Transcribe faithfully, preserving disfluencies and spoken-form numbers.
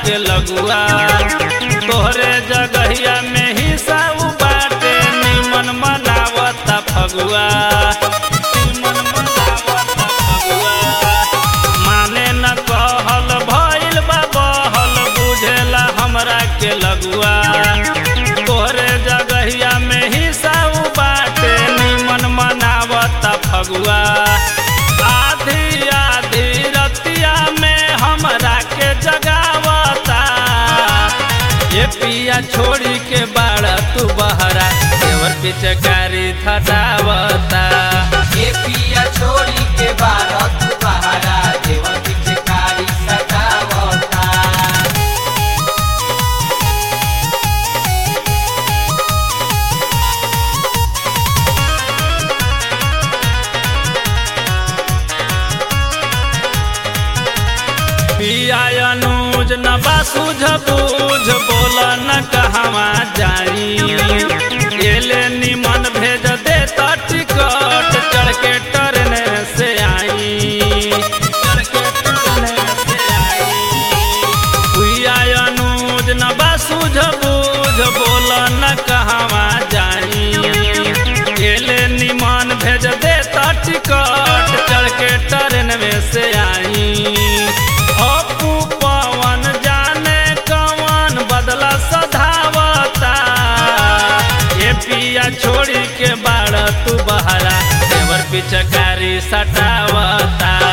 के लगुआ तोहरे जगहिया में ही सब बाटे निमन मनावता फगुआ निमन मनावता फगुआ माने न कहल भइल बा बहल बुझेला हमरा के लगुआ तोहरे जगहिया में ही सब बाटे निमन मनावता फगुआ आधी आधी रतिया में हमरा के जगावता ये पिया छोड़ी के बाड़ा तू बहरा देवर पिचकारी थटावता ये पिया छोड़ी के बाड़ा तू बहरा देवर पिचकारी थटावता पिया अनुज न बासूझ बूझ बोला न कहवा जाई एले निमन भेज दे टिकट चढ़ के ट्रेन से आई चढ़ के ट्रेन से आई पिया अनुज न बासूझ बूझ बोला न कहवा जाई एले निमन भेज दे टिकट चढ़ के ट्रेन में से आई अपू पवन जाने कवन बदला सधावता ये पिया छोड़ी के बाड़ा तू बहरा देवर पिचकारी सटावता।